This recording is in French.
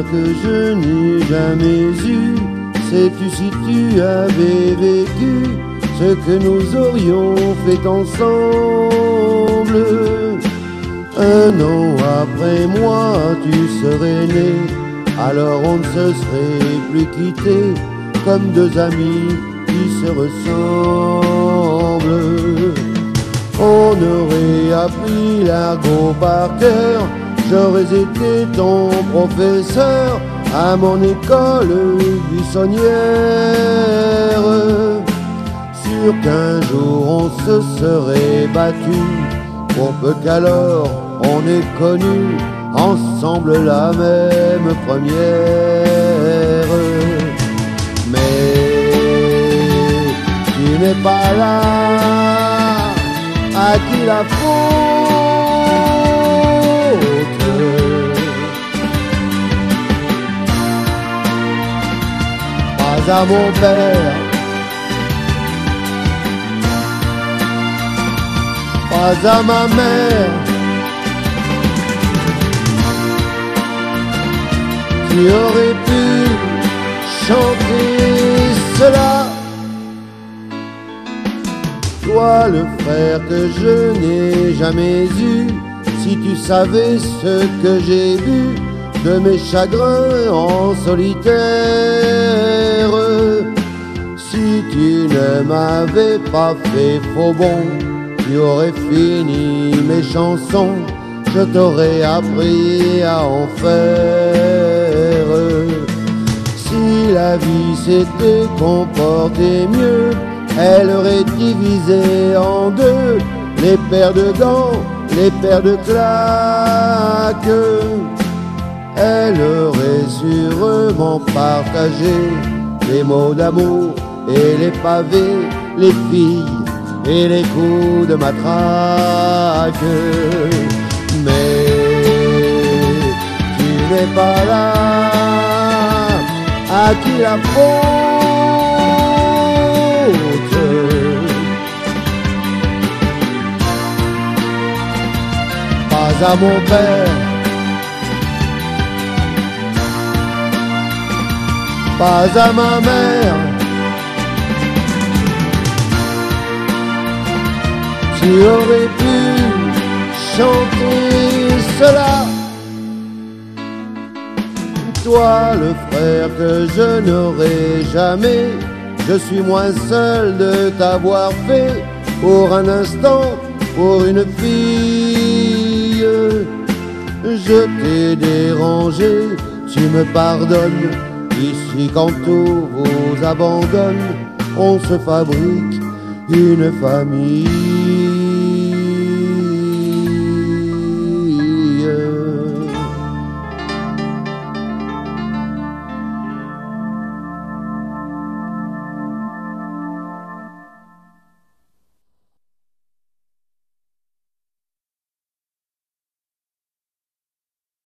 que je n'ai jamais eu. Sais-tu si tu avais vécu ce que nous aurions fait ensemble? Un an après moi, tu serais né, alors on ne se serait plus quitté comme deux amis qui se ressemblent. On aurait appris l'argot par cœur, j'aurais été ton professeur à mon école buissonnière. Sûr qu'un jour on se serait battu, pour peu qu'alors on ait connu ensemble la même première. Mais tu n'es pas là, à qui la faute? Pas à mon père, pas à ma mère. Tu aurais pu chanter cela. Toi, le frère que je n'ai jamais eu, si tu savais ce que j'ai vu de mes chagrins en solitaire. Si tu ne m'avais pas fait faux bon, tu aurais fini mes chansons, je t'aurais appris à en faire. Si la vie s'était comportée mieux, elle aurait divisé en deux les paires de gants, les paires de claques. Elle aurait sûrement partagé les mots d'amour et les pavés, les filles et les coups de matraque. Mais tu n'es pas là, à qui la faute? Pas à mon père, pas à ma mère. Tu aurais pu chanter cela. Toi, le frère que je n'aurai jamais, je suis moins seul de t'avoir fait pour un instant, pour une fille. Je t'ai dérangé, tu me pardonnes. Ici, quand tout vous abandonne, on se fabrique une famille.